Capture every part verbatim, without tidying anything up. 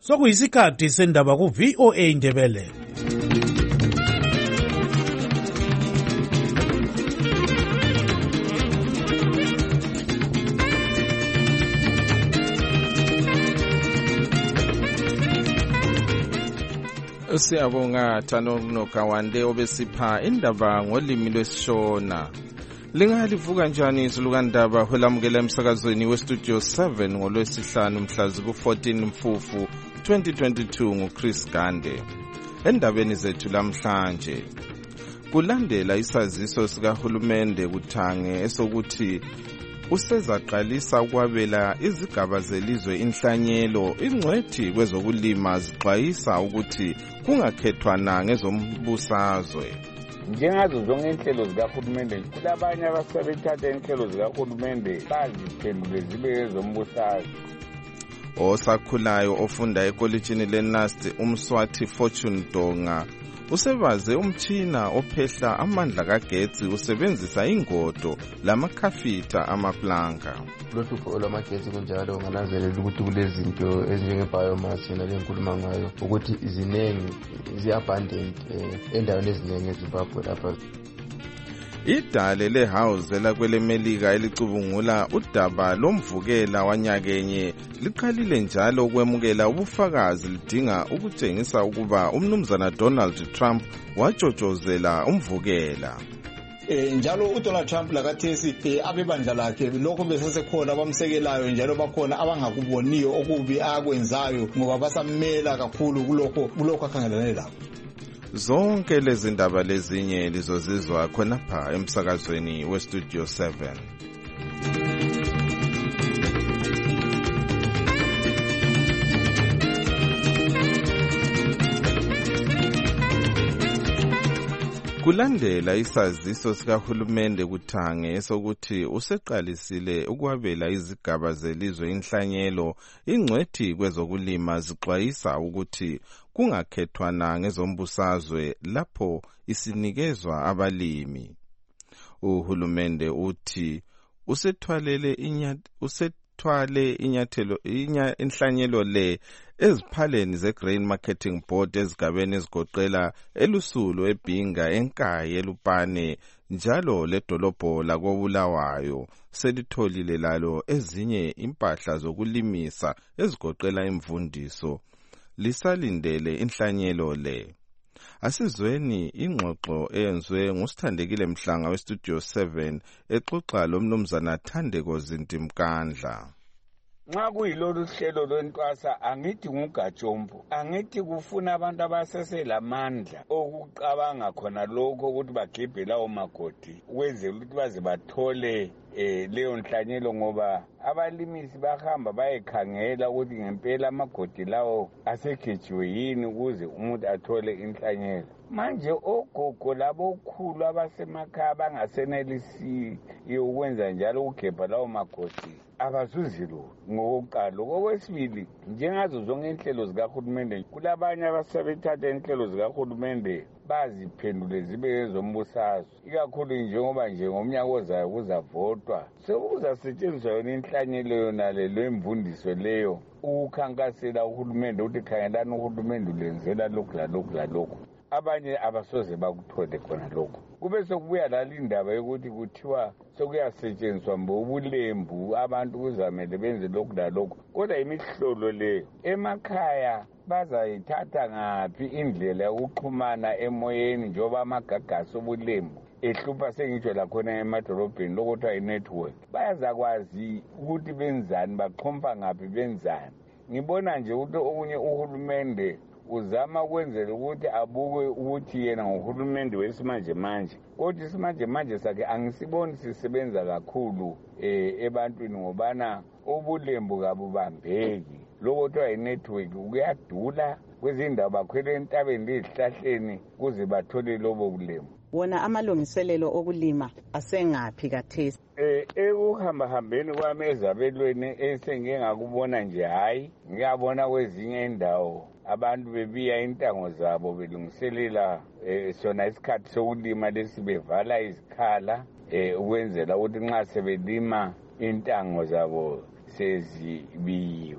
Sokuyisikhathi sendaba ku V O A Indebele. Siyabonga Thano Nokawande obesipha indaba ngolimi lwesishona. Lingalivuka njani izulukandaba hwelamukela emsakazweni westudio seven ngolwesihlanu mhlazi ku fourteen Mfufu twenty twenty-two nguChris Gande. Endabeni zethu lamhlanje kulandela isaziso sikahulumende kuthange esokuthi usezaqalisa ukwabela izigaba zelizwe inhlanyelo ingcwethi kwezokulima zixwayisa ukuthi kungakhethwana ngezombusazwe. Njengazo zonke inhlelo zikahulumende kulabanye abasebethatha inhlelo zikahulumende baziphendule zibe ezombusazwe. Osakhulayo ofunda ekolitshini leNasti uMswathi Fortune Donga usebaze umtshina ophehla amandla kagetsi usebenzisa ingodo lamakhafitha amaplanka. Lohlupho lwamagetsi kunjalo ngananzelela ukuthi kulezinto ezinjenge biomass yena lenkuluma ngayo ukuthi izinengi zi-abundant endaweni ezinengi eZimbabwe lapha. Idale lehouse lakwele Melika elicubungula udaba lomvukela wanyakenye liqalile njalo ukwemukela ubufakazi lidinga ukutshengisa ukuba umnumzana Donald Trump wajojozela umvukela. Eh njalo uDonald Trump lakathesi eh, abebandla lakhe lokho besesekhona bamsekelayo njalo bakhona abangakuboniyo okubi akwenzayo ngoba basamela kakhulu kulokho kulokho akhangelane lakho. Zonke lezi ndaba lezinye lizozizwa khonapha emsakazweni westudio seven. Kulandela isaziso sikahulumende kuthange esokuthi useqalisile ukwabela izigaba zelizwe inhlanyelo ingcwethi kwezokulima zixwayisa ukuthi kungakhethwana ngezombusazwe lapho isinikezwa abalimi. Uhulumende uthi usethwalele inyathelo usethwale inyathelo inya inhlanyelo le eziphaleni zeGrain Marketing Board ezigabeni ezigoqela elusulu eBhinga eNkayi eLupane njalo ledolobho lakoBulawayo selitholile lalo ezinye impahla zokulimisa ezigoqela imvundiso lisalindele inhlanyelo le. Asizweni ingxoxo eyenzwe nguSithandekile Mhlanga westudio seven exoxa lomnumzana Thandeko Zintimkandla. Nxa kuyilolu hlelo lwentwasa angithi ngugajombo angithi kufuna abantu abaseselamandla okucabanga khona lokho ukuthi bagibhe lawo magodi ukwenzela ukuthi baze bathole eh leyo nhlanyelo ngoba abalimisi bahamba bayekhangela ukuthi ngempela amagodi lawo asekhejiwe yini ukuze umuntu athole inhlanyelo. Manje ogogo labokhulu abasemakhaya bangasenelisi ukwenza njalo ukugebha lawo magodi abazuzilo ngokuqala. Okwesibili njengazo zonke inhlelo zikahulumende kulabanye abasebethatha inhlelo zikahulumende baziphendule zibe ezombusazwe ikakhulu njengoba nje ngomnyaka ozayo kuzavotwa sekuzasetshenziswa yona inhlanyelo yona le lemvundiso leyo ukukhankasela uhulumende ukuthi khangelani uhulumende ulenzela lokhu lalokhu lalokhu. Abanye abasoze bakuthole khona lokho. Kube sokubuya lali indaba yokuthi kuthiwa sokuyasetshenziswa mbobulembu abantu kuzamele benze lokhu lalokho. Kodwa imihlolo leyo emakhaya bazayithatha ngaphi indlela yokuxhumana emoyeni njoba amagagasi obulembu ehlupha sengitsho lakhona emadolobheni lokuthiwa i-network. Bayazakwazi ukuthi benzani baqhompa ngaphi benzani. Ngibona nje ukuthi okunye uhulumende uzama kwenzela ukuthi abuke ukuthi yena ngohulumende wesimanje manje kodwa isimanje manje sakhe angisiboni sisebenza kakhulu eh ebantwini ngobana ubulembu kabubambeki lokuthiwa i-network kuyadula kwezindawo bakhwele entabeni lezihlahleni kuze bathole lobo bulembu. Wona amalungiselelo okulima asengaphi kathesi? Eh ekuhamba hambeni kwami ezabelweni esengeke ngakubona nje hayi ngiyabona kwezinye indawo abantu bebiya intengo zabo belungiselela eh sona isikhathi sokulima lesibevala izikhala eh ukwenzela ukuthi nxa sebelima intengo zabo sezibiyiwe.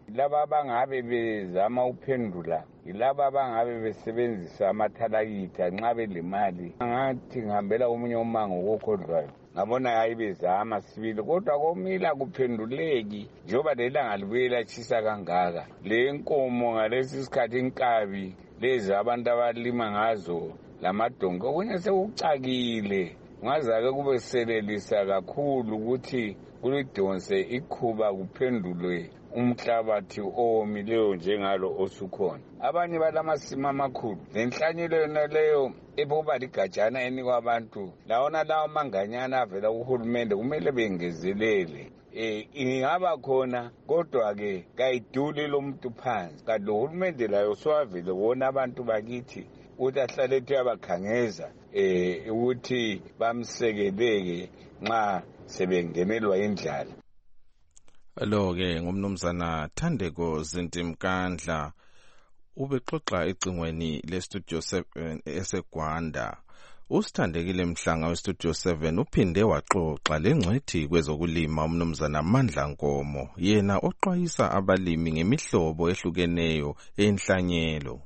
laba bangabe bezama uphendula yilaba abangabe besebenzisa amathalakitha nxa belemali ngathi ngihambela omunye umango kokhodlwayo ngabona ayibezama sibili kodwa komila kuphenduleki njoba lelanga libuyela tshisa kangaka le nkomo ngalesi sikhathi inkabi lezi abantu abalima ngazo lamadongo okunye sekucakile ngazake kube selelisa kakhulu ukuthi kulidonse ikhuba kuphendulwe umhlabathi owomileyo njengalo osukhona abanye balamasima amakhulu lenhlanyelo yona leyo eboba ligajana enikwa abantu lawona lawo manganyana avela uhulumende kumele bengezelele eh ingaba khona kodwa ke kayiduli lo muntu phansi kanti lo hulumende layo swavele wona abantu bakithi uthi ahlale ethi abakhangeza eh ukuthi bamsekeleke nxa sebengenelwa indlala. Lo-ke ngumnumzana Thandeko Zintimkandla ubexoxa ecingweni lestudio seven eseGwanda. Usithandekile Mhlanga westudio seven uphinde waxoxa lengcwethi kwezokulima umnumzana Mandla Nkomo yena oxwayisa abalimi ngemihlobo ehlukeneyo enhlanyelo.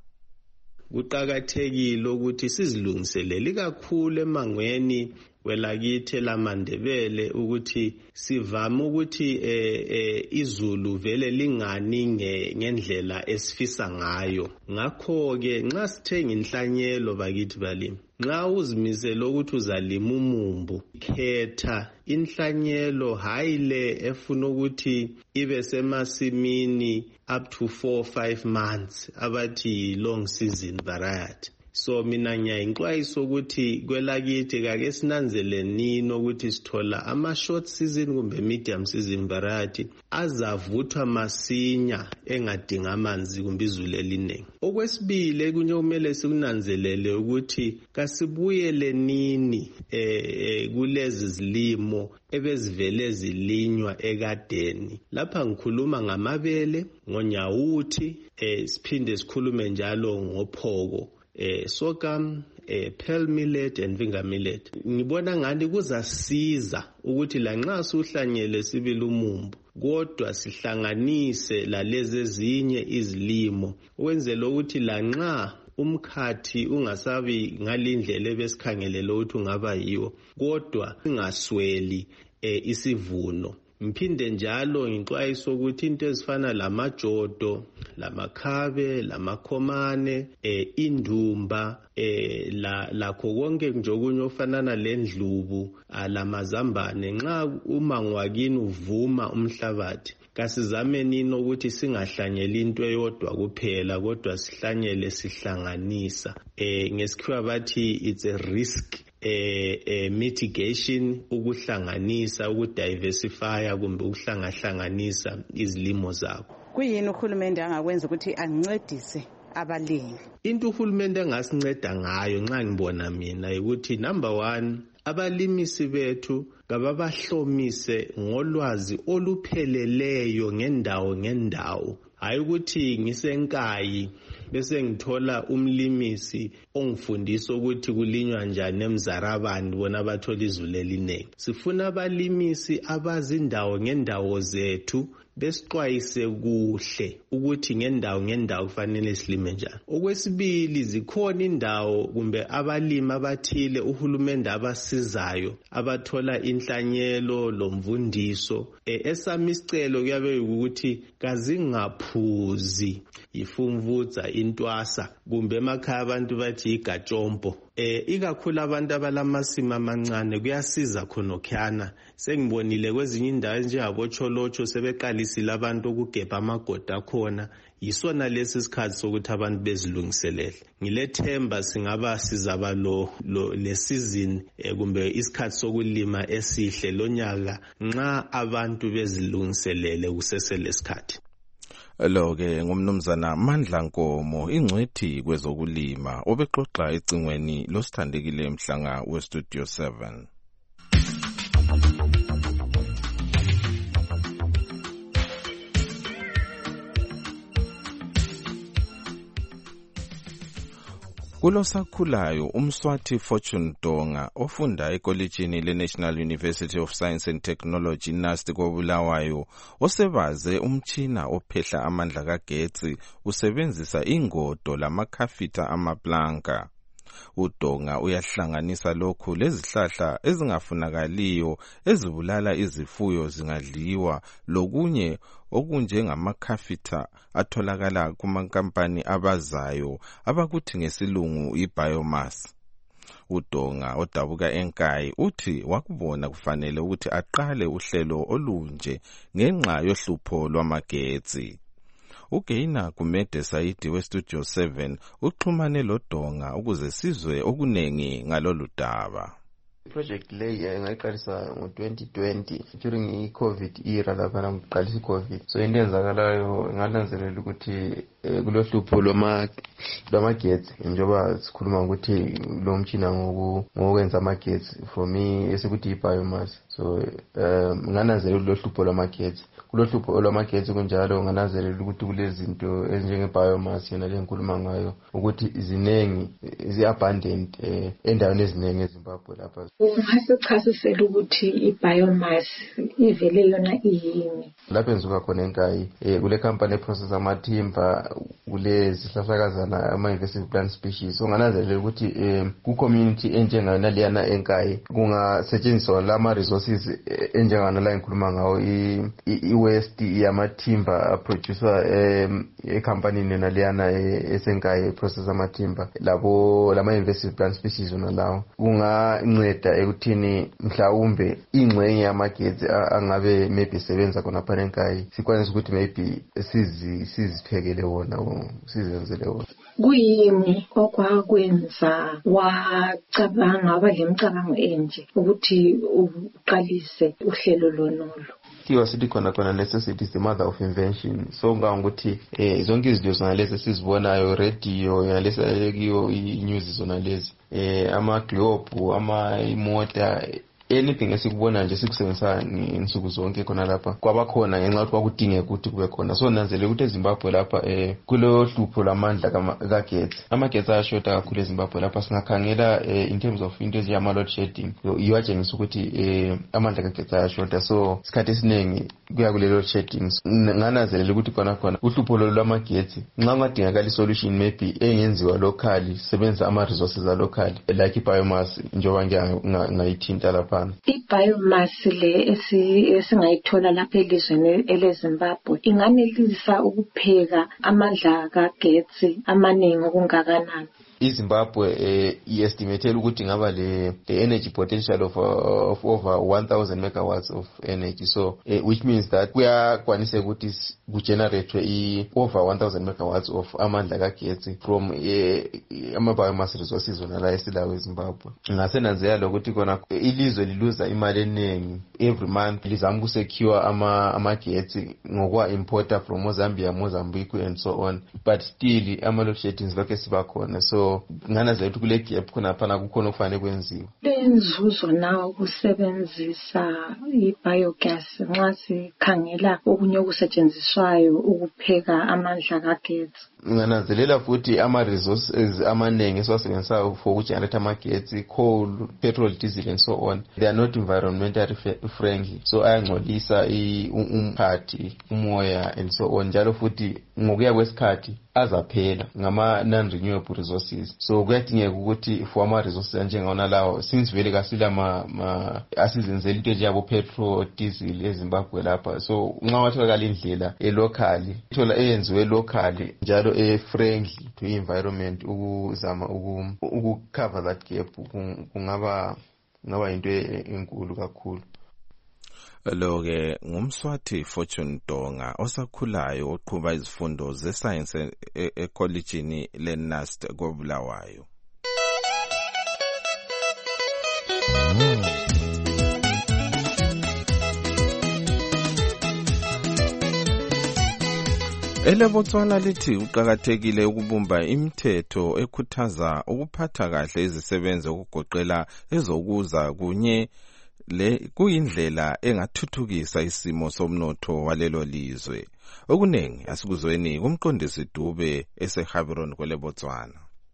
Kuqakathekile ukuthi sizilungiselele kakhulu emangweni welakithi laMandebele ukuthi sivame ukuthi eh, eh, izulu vele lingani ngendlela esifisa ngayo. Ngakho ke nxa sithenga inhlanyelo bakithi balimi, nxa uzimisela ukuthi uzalima umumbu, khetha inhlanyelo hayi le efuna ukuthi ibe semasimini up to four five months abathi long season variety. So mina ngiyayixwayisa ukuthi kwelakithi kake sinanzeleni ukuthi sithola ama short season kumbe medium season variety azavuthwa masinya engadinga amanzi kumbe izulu eliningi. Okwesibili kunye kumele sikunanzelele ukuthi kasibuyele nini eh kulezi zilimo ebezivele zilinywa ekadeni. Lapha ngikhuluma ngamabele, ngonyawuthi, eh siphinde sikhulume njalo ngophoko. Eh, sorghum, eh, pearl millet and finger millet. Ngibona ngani kuzasiza ukuthi la nxa suhlanyele sibili umumbu kodwa sihlanganise lalezi ezinye izilimo ukwenzela ukuthi la nxa umkhathi ungasabi ngalindlela ebesikhangelele ukuthi ungaba yiwo kodwa ingasweli eh, isivuno. Mphinde njalo ngixwayisa ukuthi into ezifana lamajodo, lamakhabe, lamakhomane, eh indumba, eh la lakho konke nje okunye ofanana lendlubu, alamazambane nxa umango wakini uvuma umhlabathi. Kasizame nini ukuthi singahlanyela into eyodwa kuphela kodwa sihlanyele sihlanganisa. Eh ngesikhiwa bathi it's a risk eh, eh mitigation, ukuhlanganisa, ukudiversify kumbe ukuhlangahlanganisa izilimo zakho. Kuyini uhulumende angakwenza ukuthi ancedise abalimi? Into uhulumende angasinceda ngayo nxa ngibona mina ukuthi number one, abalimisi bethu kababahlomise ngolwazi olupheleleyo ngendawo ngendawo. Hayi ukuthi ngisenkayi bese ngithola umlimisi ongifundisa ukuthi kulinywa njani eMzarabani bona bathola izulu elinengi. Sifuna abalimisi abazindawo ngendawo zethu besixwayise kuhle ukuthi ngendawo ngendawo kufanele silime njani. Okwesibili, zikhona indawo kumbe abalimi abathile uhulumende abasizayo abathola inhlanyelo lomvundiso. E, esami isicelo kuyabe ukuthi kazingaphuzi ifumvutsa intwasa kumbe emakhaya abantu bathi igajompo. Eh ikakhulu abantu abalamasima amancane kuyasiza khonokhana. Sengibonile kwezinye indawo njengaboCholocho sebeqalisile abantu ukugebha amagoda akhona. Yisona lesi sikhathi sokuthi abantu bezilungiselele. Ngilethemba singaba sizaba lo, lo le season eh, kumbe isikhathi sokulima esihle lonyaka nxa abantu bezilungiselele kuseselesikhathi. Lo-ke ngumnumzana Mandla Nkomo ingcwethi kwezokulima obexoxa ecingweni losithandekile Mhlanga westudio seven. Kulosakhulayo uMswathi Fortune Donga ofunda ekolejini le-National University of Science and Technology N A S T koBulawayo osebaze umtshina ophehla amandla kagetsi usebenzisa ingodo lamakhafita amaplanka. UDonga uyahlanganisa lokhu lezihlahla ezingafunakaliyo ezibulala izifuyo zingadliwa lokunye okunjengamakhafita atholakala kumankampani abazayo abakuthi ngesilungu i-biomass. UDonga odabuka eNkayi uthi wakubona kufanele ukuthi aqale uhlelo olunje ngenxa yohlupho lwamagetsi. Ugaina Gumede Saidi weStudio seven uxhumane loDonga ukuze sizwe okunengi ngalolu daba. Project lay ngayiqalisa ngo twenty twenty during i-COVID era lapha ngiqalisa i-COVID. So into enzakalayo ngananzelela ukuthi kulohlupho loma lwamagetsi njengoba sikhuluma ukuthi lo mtshina ngokwenza amagetsi for me esikuthi i-biomass. So um ngananzelela lohlupho lwamagetsi. Kulohlupho lwamagetsi kunjalo ngananzelela ukuthi kulezinto ezinjenge-biomass yona le ngikhuluma ngayo ukuthi zinengi zi-abundant endaweni eziningi eZimbabwe lapha. Ungasichasisela ukuthi i-biomass ivele yona iyini? Lapho enzuka khona eNkayi kule company eprocess amathimba kule zihlahlakazana ama-invasive plant species. So ngananzelela ukuthi ku-community enjengana leyana eNkayi kungasetshenziswa lama resources enjengana la ngikhuluma ngawo i-waste yamathimba aproducewa e-company nena leyana eseNkayi eprocess amathimba labo lama-invasive plant species ona lawo kunganceda ekuthini mhlawumbe ingxenye yamagetsi angabe maybe sebenza khona phana eNkayi sikwanisa ukuthi maybe sizi siziphekele wona sizenzele wona. Kuyini okwakwenza wacabanga abalemicabango enje ukuthi uqalise uhlelo lonolo? Kiwa sithi khona khona necessity is the mother of invention. So ngawukuthi eh zonke izinto zonalezi sizibonayo radio yalesa lekiyo i-news zonalezi eh ama globe ama imota anything esikubona nje sikusebenzisa insuku zonke khona lapha kwabakhona ngenxa yokuthi kwakudingeka ukuthi kube khona. So nanzele ukuthi eZimbabwe lapha eh kulo hlupho lamandla kagetsi amagetsi ayashota kakhulu eZimbabwe lapha singakhangela in terms of into eziyama load shedding iyatshengisa ukuthi eh amandla kagetsi ayashota. So isikhathi esiningi kuya kule load shedding ngananzelela ukuthi khona khona uhlupho lwamagetsi nxa kungadingakala isolution maybe engenziwa locally sebenza ama resources a locally like i-biomass njengoba ngayithinta lapha. I-biomass le esingayithola lapha elizweni eleZimbabwe inganelisa ukupheka amandla kagetsi amaningi okungakanani? iZimbabwe eh i-estimated ukuthi ngaba le the energy potential of uh, of over one thousand megawatts of energy. So uh, which means that kuyakwanisa ukuthi kugenerate i over one thousand megawatts of amandla kagetsi from uh, ama biomass resources ona la esilawo eZimbabwe. Ngasenanzeya lokuthi kona ilizwe liluza imali eningi every month lizama ukusecure ama amagetsi ngokwa importer from Mozambique, Mozambique and so on, but still ama load sheddings lokho siba khona. So ngana zethu kule gap khona phana kukhona okufanele kwenziwe. Lenzuzo nawo ukusebenzisa i-biogas nxa sikhangela okunye okusetshenziswayo ukupheka amandla kagetsi. Ngananzelela futhi ama resources amanengi esiwasebenzisayo for ukugenerate amagetsi, coal, petrol, diesel and so on, they are not environmentally friendly. So ayangcolisa umkhathi, umoya and so on. Njalo futhi ngokuya kwesikhathi azaphela ngama non-renewable resources. So kuyadingeka ukuthi for ama resources anjengona lawo since vele kasila ma, ma asizenzela into njengabo petrol, diesel eZimbabwe lapha. So nxa watholakala indlela elocally ithola eyenziwe locally njalo a friendly to environment ukuzama uku cover that gap kungaba ngaba into enkulu kakhulu. Lo ke ngumswathi Fortune Donga osakhulayo oqhuba izifundo ze-science ekolejini le-N A S T koBulawayo. EleBotswana lithi uqakathekile ukubumba imithetho ekhuthaza ukuphatha kahle izisebenzi okugoqela ezokuza kunye le kuyindlela engathuthukisa isimo somnotho walelo lizwe. Okunengi asikuzweni kumqondisi Dube eseHabiron kweleBotswana.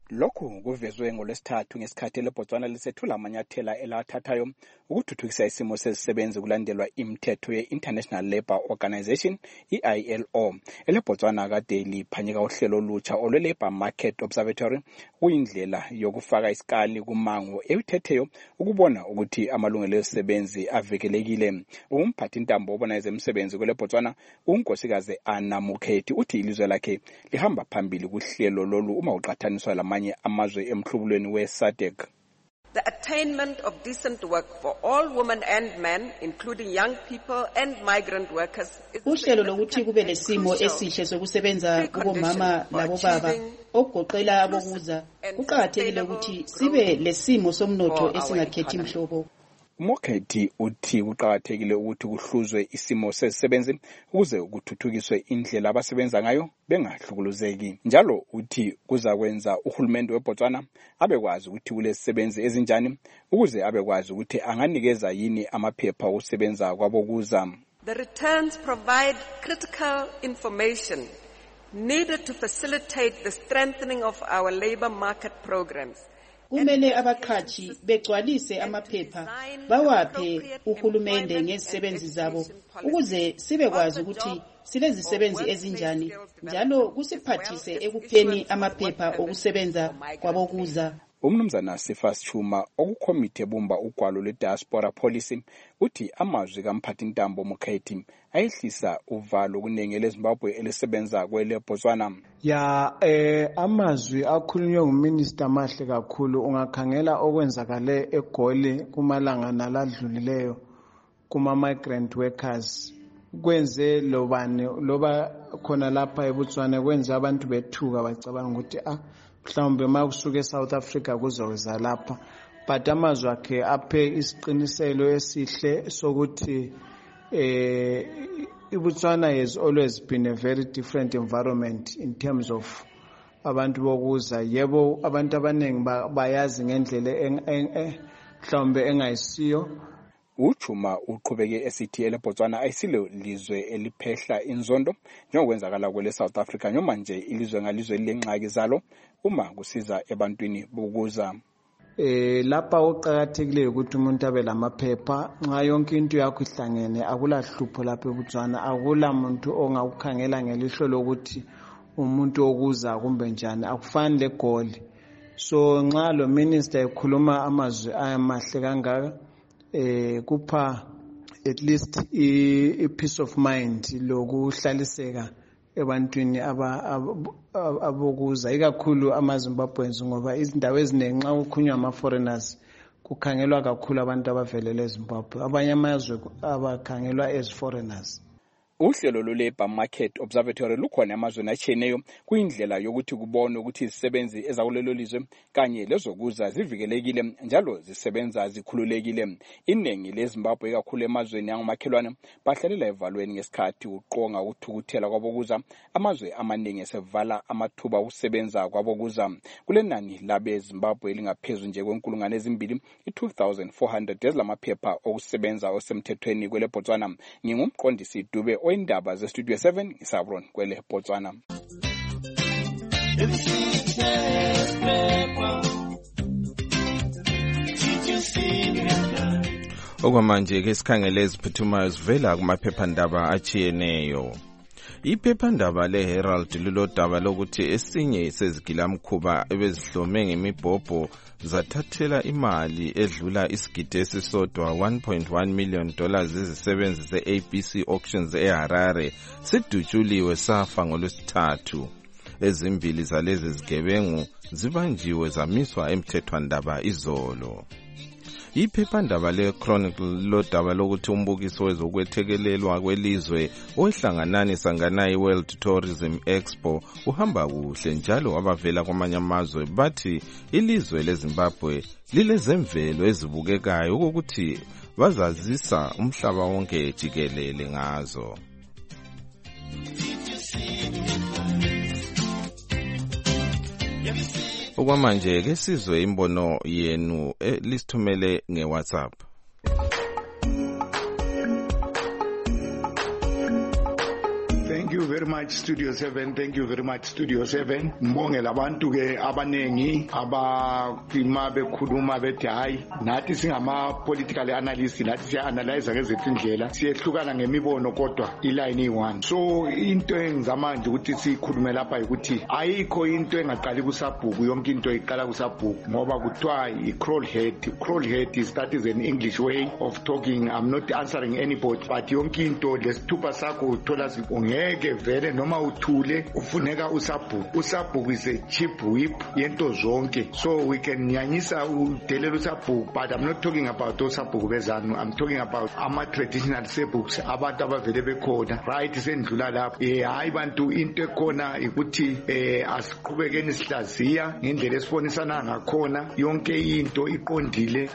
Lokhu kuvezwe ngolwesithathu ngesikhathi leBotswana lisethula amanyathela elathathayo ukuthuthukisa isimo sezisebenzi kulandelwa imithetho ye-International Labour Organization, I I L O. EleBotswana kade liphanyeka uhlelo olutsha olwe-Labour Market Observatory, kuyindlela yokufaka isikali kumango ewuthetheyo ukubona ukuthi amalungelo ezisebenzi avikelekile. Umphathi intambo obona ezemisebenzi kweleBotswana, unkosikazi Anna Mukhethi, uthi ilizwe lakhe lihamba phambili kuhlelo lolu uma uqhathaniswa lamanye amazwe emhlubulweni we-S A D C. The attainment of decent work for all women and men, including young people and migrant workers, uhlelo lokuthi kube lesimo esihle sokusebenza kubomama labobaba okugoqela abokuza, kuqakathekile ukuthi sibe lesimo somnotho esingakhethi mhlobo. Mokhethi uthi kuqakathekile ukuthi kuhluzwe isimo sezisebenzi ukuze kuthuthukiswe indlela abasebenza ngayo bengahlukuluzeki. Njalo uthi kuzakwenza uhulumende weBotswana abekwazi ukuthi kulezisebenzi ezinjani ukuze abekwazi ukuthi anganikeza yini amaphepha okusebenza kwabokuza. The returns provide critical information needed to facilitate the strengthening of our labor market programs. Kumele abaqhashi begcwalise amaphepha bawaphe uhulumende ngezisebenzi zabo ukuze sibekwazi ukuthi silezisebenzi ezinjani, njalo kusiphathise ekupheni amaphepha okusebenza kwabokuza. Umnumzana Sifas Chuma okukomite bumba ugwalo le-diaspora policy uthi amazwi kamphathi intambo Mukhethi ayehlisa uvalo kunengele eZimbabwe elisebenza kweleBotswana. Ya eh amazwi akhulunywe nguminister Mahle kakhulu. Ungakhangela okwenzakale eGoli kumalanga naladlulileyo kuma migrant workers, kwenze lobani loba khona lapha eBotswana, kwenze abantu bethuka bacabanga ukuthi ah mhlawumbe makusuka eSouth Africa kuzoweza lapha, but amazwi akhe aphe isiqiniselo esihle sokuthi eh iBotswana has always been a very different environment in terms of abantu bokuza. Yebo abantu abaningi bayazi ngendlela mhlawumbe engayisiyo. Uchuma uqhubeke esithi eleBotswana ayisilo lizwe eliphehla inzondo njengokwenzakala kwele South Africa, noma nje ilizwe ngalizwe lengxaki zalo uma kusiza ebantwini bokuza. Eh lapha uqhakathekile ukuthi umuntu abe lamaphepha nxa yonke into yakho ihlangene, akulahlupho lapha eBotswana, akula muntu ongakukhangela ngelihlo lokuthi umuntu okuza kumbe njani, akufani leGoli. So nxa lo minister ekhuluma amazwi ayamahle kangaka eh kupha at least i peace of mind lokuhlaliseka ebantwini abokuza, ikakhulu amaZimbabweans, ngoba izindawo eziningi nxa ukhunywa ama foreigners kukhangelwa kakhulu abantu abavelele eZimbabwe, abanye amazwe abakhangelwa as foreigners. Uhlelo lwe-Labour Market Observatory lukhona emazweni atshiyeneyo kuyindlela yokuthi kubonwe ukuthi izisebenzi ezakulelo lizwe kanye lezokuza zivikelekile njalo zisebenza zikhululekile. Iningi leZimbabwe kakhulu emazweni angomakhelwane bahlalela evalweni ngesikhathi uqonga ukuthukuthela kwabokuza, amazwe amaningi esevala amathuba okusebenza kwabokuza. Kulenani labe Zimbabwe lingaphezulu nje kwenkulungwane ezimbili i-two thousand four hundred ezilamaphepha okusebenza osemthethweni kweleBotswana. Ngingumqondisi Dube oyindaba ze-Studio seven isabron kwele Botswana. Okwamanje ke sikhangele eziphuthumayo zivela kumaphephandaba achiyeneyo. Iphephandaba le-Herald lilodaba lokuthi esinye sezigilamkhuba ebezihlome ngemibhobho zathathela imali edlula isigidi esisodwa one point one million dollars izisebenzi ze-A B C Auctions eHarare sidutshuliwe safa ngolwesithathu. Ezimbili zalezi zigebengu zibanjiwe zamiswa emthethwandaba izolo. Iphephandaba le-Chronicle lodaba lokuthi umbukiso wezokwethekelelwa kwelizwe ohlanganani sangana i-World Tourism Expo uhamba kuhle, njalo abavela kwamanye amazwe bathi ilizwe leZimbabwe lilezemvelo ezibukekayo ukuthi bazazisa umhlaba wonke jikelele ngazo. Okwamanje ke sizwe imbono yenu lisithumele ngeWhatsApp. Thank you very much Studio seven. Thank you very much Studio seven. Mbonge labantu ke abanengi abakima bekhuluma bethi hayi nathi singama political analysts nathi siya analyze ngezethu indlela siyehlukana ngemibono kodwa iline i-one. So into engizamanje ukuthi sikhulume lapha ukuthi ayikho into engaqali kusabhuku yonke into iqala kusabhuku ngoba kuthiwa i-crawl head. Crawl head is that is an English way of talking. I'm not answering anybody but yonke into lesithupha sakho uthola ungeke vele noma uthule ufuneka usabhuku. Usabhuku is a cheap whip yento zonke. So we can nyanyisa udelela usabhuku but I'm not talking about usabhuku bezanu. I'm talking about ama traditional sebooks abantu abavele bekhona right sendlula lapho. Eh hayi bantu into ekhona ukuthi eh asiqhubekeni sihlaziya ngendlela esifonisana ngakhona yonke into iqondile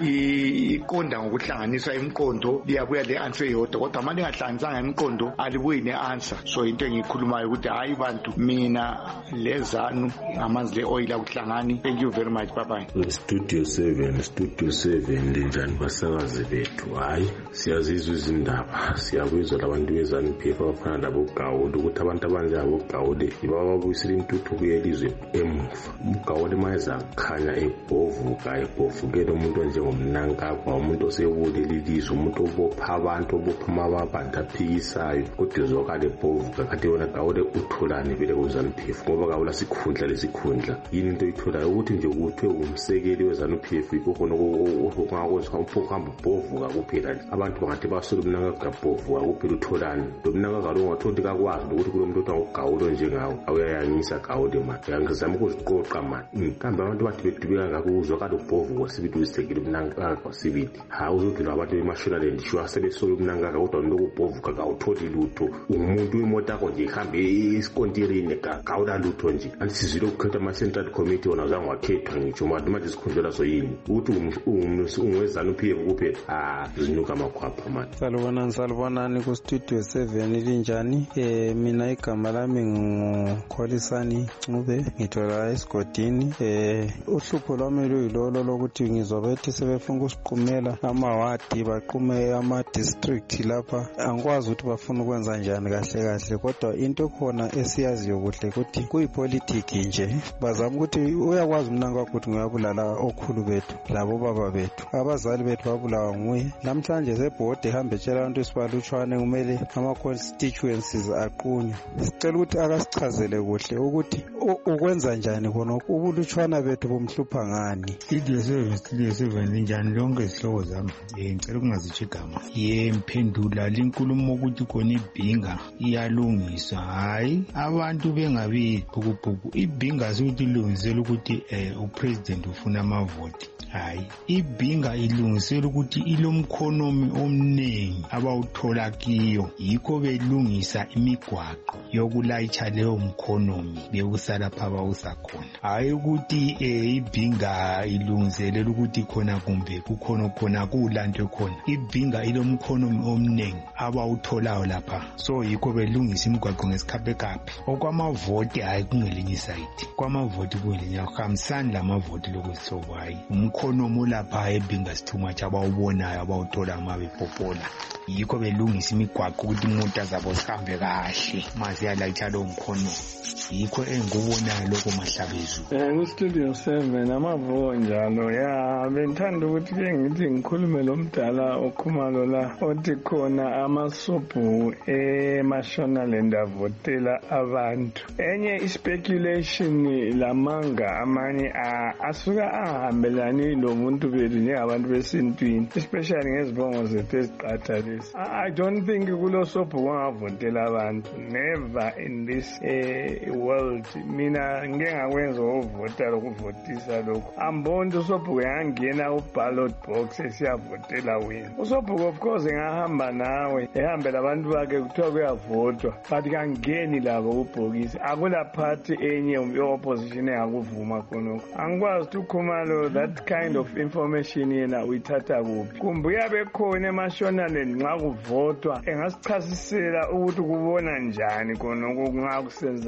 iqonda ngokuhlanganisa imqondo liyabuya le answer yodwa kodwa manje ngahlanganisanga imqondo alibuyi ne-answer. So into engikhulumayo ukuthi hayi bantu mina lezanu amanzi le-oil akuhlangani. Thank you very much. Bye bye. Studio seven Studio seven linjani basakazi bethu? Hayi siyazizwa izindaba siyabizwa labantu bezanu P F abafana labo Gawule ukuthi abantu abanje abo Gawule ibababuyisela intuthuko yelizwe emuva. uGawule mayeza khanya ebhovuka ebhovukela umuntu njengomnanka kwa umuntu osebulile ilizwe umuntu obopha abantu obopha amabanda aphikisayo kodwa ezokale ebhovuka kade yona Gawule utholani vele kuzanu P F ngoba Gawule sikhundla lesikhundla yini into itholayo ukuthi nje ukuthi umsekeli wezanu P F ikhona okungakwenza umphokamba ubhovuka kuphela abantu bangathi basolo umnanga kabhovuka kuphela utholani lo mnanga kalo ngathonti kakwazi ukuthi kulo muntu othangugawulo njengawo awuyayanyisa Gawule manje ngizama ukuziqoqa manje kambe abantu bathi bedubeka ngakuzwa kade ubhovuka sibiti uyisekeli umnanga kwasibiti hawu uzodlula abantu bemashonalend shwa sebesolo umnanga kodwa umuntu obhovuka kawutholi lutho umuntu imoto yakho nje ihambe isikontirini Gawula lutho nje antisizile ukukhetha ama central committee wona uzange wakhethwa ngitsho manje manje sikhundlela so yini ukuthi ungwezanu P F kuphela ah zinuka amakhwapha manje. Salubona salubonani ku Studio seven linjani? Eh mina igama lami nguKholisani Ncube ngithola esigodini. Eh uhlupho lwami luyilolo lokuthi ngizwa bethi sebefuna ukusiqumela amawadi baqume ama district lapha angikwazi ukuthi bafuna ukwenza njani kahle kahle kodwa into khona esiyaziyo kuhle ukuthi kuyipolitiki nje bazama ukuthi uyakwazi umnanga wakho ukuthi ngiyabulala okhulu bethu labo baba bethu abazali bethu babulawa nguye namhlanje sebhodi ehambe etshela abantu isibalutshwane kumele ama constituencies aqunywe sicela ukuthi akasichazele kuhle ukuthi ukwenza njani khona ubulutshwana bethu bomhlupha ngani. Studio seven Studio seven linjani lonke isihloko zami eh ngicela ukungazitsho igama ye mphendula linkulumo ukuthi khona ibhinga iyalungiswa hayi abantu bengabi bhukuBhuku ibhinga ukuthi ilungisela ukuthi eh upresident ufuna amavoti hayi ibhinga ilungisela ukuthi ilomkhonomi omningi abawuthola kiyo yikho belungisa imigwaqo yokulayitsha leyo mkhonomi bekusala phaba usakhona hayi ukuthi eh ibhinga ilungiselela ukuthi khona kumbe kukhona khona kulanto khona ibhinga ilomkhonomi omningi abawutholayo lapha so yikho belungisa imigwaqo ngesikhaphe kaphi okwamavoti hayi kungelinye iside kwamavoti kungelinye akamsani lamavoti lokusobo hayi umkhonomi lapha ebhinga sithuma abawubonayo abawuthola mabepopola yikho belungisa imigwaqo ukuthi umuntu azabo sihambe kahle maziyalayitha lo mkhono yikho engikubonayo lokho mahlabezu. Eh ku Studio seven amavo njalo ya bengithanda ukuthi ke ngithi ngikhulume lo mdala okhumalo la othi khona amasobhu eMashonaland avotela abantu enye ispeculation lamanga amanye asuka ahambelani lo muntu bethu njengabantu besintwini especially ngezibongo zethu eziqatha lezi. I don't think kulo sobhu kwangavotela abantu never in this uh, world mina ngeke ngakwenza ukuvota lokuvotisa lokho ambonto usobhuku yangena uballot box esiyavotela wena usobhuku of course engahamba nawe ehambela abantu bakhe kuthiwa kuyavotwa but kangeni labo ubhokisi akula party enye ye-opposition engakuvuma khonokho angikwazi ukuthi ukhumalo that kind of information yena uyithatha kuphi kumbe uyabe khona eMashonaland nxa kuvotwa engasichasisela ukuthi kubona njani khonokho nxa kusenzakala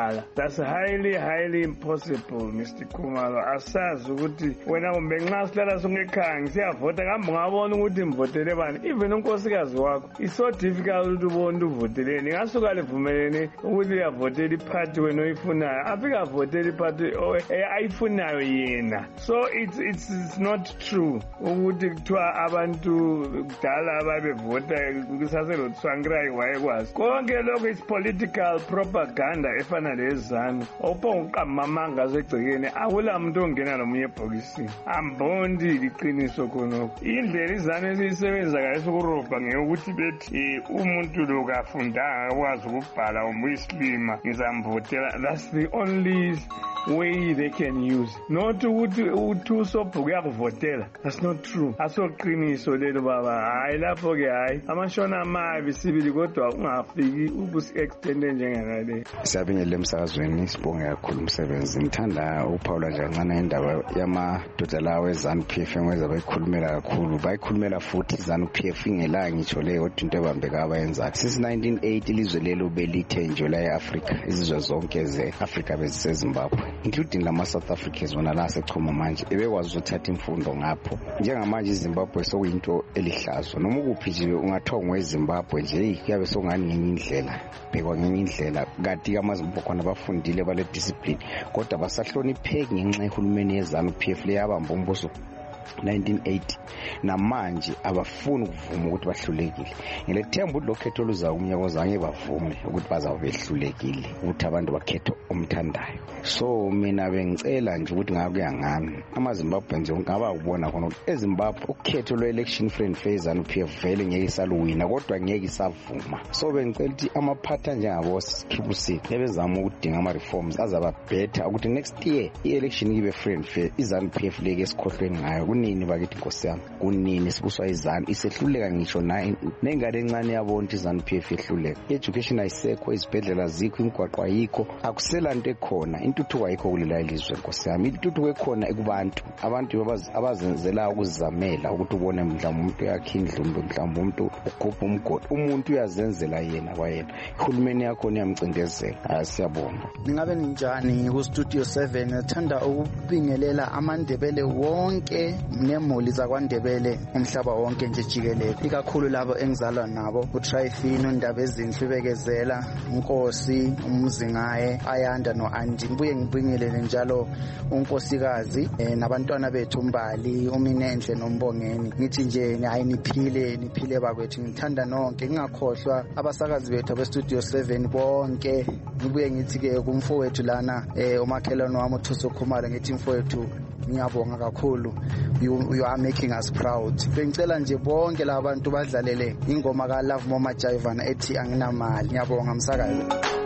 ukubhala. That's highly highly impossible, Mister Khumalo. Asazi ukuthi wena kumbe nxa sihlala songekhaya siyavota kambe ngabona ukuthi mvotele bani. Even unkosikazi wakho it's so difficult ukuthi ubone uvoteleni. Ngasuka livumelene ukuthi uyavotela iphathi wena oyifunayo. Afika avotela iphathi ayifunayo yena. So it's it's, it's not true ukuthi kuthiwa abantu kudala ababevota kusaselo tswangira wayekwazi. Konke lokho is political propaganda efana lezanu. Ophonqamamanga zegcekeni akula muntu ongena nomunye ebhokisini. Ambondi liqiniso khonokho. Indlela izanu esisebenza kahle sokurobha ngekuthi bethi umuntu lo kafundanga akwazi ukubhala umwislima ngizamvotela. That's the only way they can use. Not ukuthi uthu sobhuku yakuvotela. That's not true. Asoqiniso lelo baba. Hayi lapho ke hayi. Amashona amabi sibili kodwa ungafiki ubusi extend njengangale. Siyabingelela emsakazweni sibonge kakhulu umsebenzi. Ngithanda uPaula Jancane indaba yamadoda lawo eZANU-P F ngweza bayikhulumela kakhulu. Bayikhulumela futhi ZANU-P F ingela ngitsho le kodwa into ebambeka abayenza. Since nineteen eighty ilizwe lelo belithenjwe la eAfrica. Izizwe zonke zeAfrica beziseZimbabwe, including lama South Africans wona la sechuma manje ebekwazi ukuthatha imfundo ngapho. Njengamanje iZimbabwe sokuyinto elihlazo. Noma ukuphi nje ungathongwa eZimbabwe nje kuyabe sokungani ngenye indlela. Bekwa ngenye indlela kati amaZimbabwe khona bafundile bale discipline kodwa basahlonipheki ngenxa yehulumeni yeZANU-P F leyabamba umbuso nineteen eighty namanje abafuni ukuvuma ukuthi bahlulekile. Ngilethemba ukuthi lokhetho luza umnyaka ozange bavume ukuthi bazabe behlulekile ukuthi abantu bakhetho omthandayo. So mina bengicela nje ukuthi ngakuya ngami amaZimbabwe nje ngaba ukubona khona ukuthi eZimbabwe ukhetho lwe-election free and fair ZANU-P F vele ngeke isaluwina kodwa ngeke isavuma. So bengicela ukuthi amaphatha njengabo Triple C nebezama ukudinga ama-reforms azaba better ukuthi next year i-election ibe free and fair. iZANU-P F leke esikhohlweni ngayo kunini bakithi Nkosi yami kunini sibuswa iZANU isehluleka ngisho nayo nengane encane yabona iZANU-P F ehluleka. I-education ayisekho, izibhedlela azikho, imigwaqo ayikho, akusela into ekhona, intuthuko ayikho kulela ilizwe Nkosi yami. Intuthuko ekhona ekubantu abantu abazenzela ukuzamela ukuthi ubone mhlawumbe umuntu yakhe indlumbe mhlawumbe umuntu ukhupha umgodi umuntu uyazenzela yena kwayena. Ihulumeni yakho niyamcindezela. Siyabonga. Ningabe ninjani ku Studio seven? Ngithanda ukubingelela amandebele wonke nemuli zakwaNdebele umhlaba wonke nje jikelele, ikakhulu labo engizalwa nabo uTrifino Ndaba ezinhle bekezela uNkosi uMzingaye Ayanda noAnji. Ngibuye ngibingelele njalo unkosikazi eh, nabantwana bethu Mbali uMinenhle noMbongeni. Ngithi nje hayi niphile niphile bakwethu. Ngithanda nonke ngingakhohlwa abasakazi bethu be Studio seven bonke. Ngibuye ngithi ke kumfowethu lana eh, umakhelwane wami uThuso Khumalo ngithi mfowethu ngiyabonga kakhulu. You, you are making us proud. Bengicela nje bonke labantu badlalele ingoma ka Love Mama Jaivana ethi anginamali. Ngiyabonga msakazi.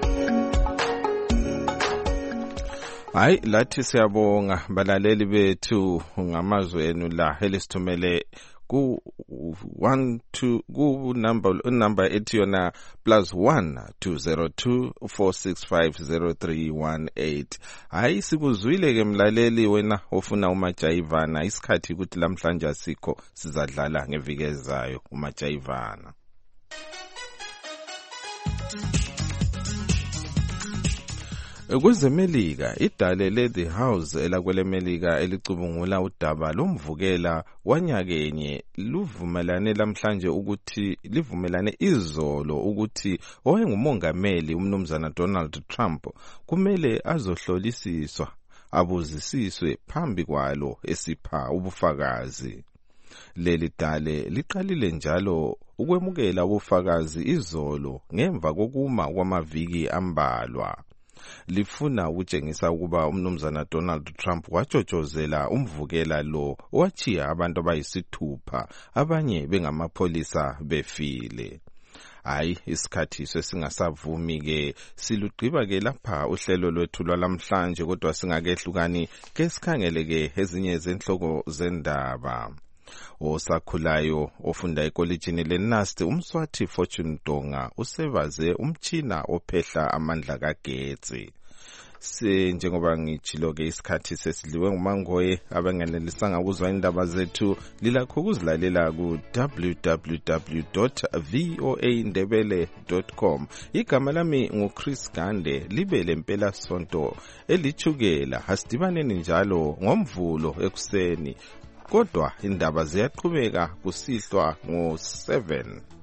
Hayi lathi siyabonga balaleli bethu ngamazwi enu la elisithumele ku one two ku number number ethi yona plus one two zero two four six five zero three one eight. Hayi sikuzwile ke mlaleli wena ofuna uMajaivana isikhathi ukuthi lamhlanje asikho sizadlala ngevikezayo uMajaivana. Kwezemelika idale le The House elakwelemelika elicubungula udaba lomvukela wanyakenye luvumelane lamhlanje ukuthi livumelane izolo ukuthi owayengumongameli umnumzana Donald Trump kumele azohlolisiswa abuzisiswe phambi kwalo esipha ubufakazi. Leli dale liqalile njalo ukwemukela ubufakazi izolo ngemva kokuma kwamaviki ambalwa. Lifuna ukutshengisa ukuba umnumzana Donald Trump wajojozela umvukela lo owachiya abantu abayisithupha abanye bengamapholisa befile. Hayi isikhathi sesingasavumi ke silugqiba ke lapha uhlelo lwethu lwalamhlanje kodwa singakehlukani ke sikhangele ke ezinye zenhloko zendaba. Osakhulayo ofunda ekolejini leNust uMswathi Fortune Ndonga usebaze umtshina ophehla amandla kagetsi. njengoba ngitshilo ke isikhathi sesidliwe ngumangoye abanganelisanga ukuzwa indaba zethu lilakho ukuzilalela ku w w w dot voa ndebele dot com. Igama lami nguChris Gande. Libe lempela sonto elithukela. Asidibaneni njalo ngomvulo ekuseni. Kodwa indaba ziyaqhubeka kusihlwa ngo seven.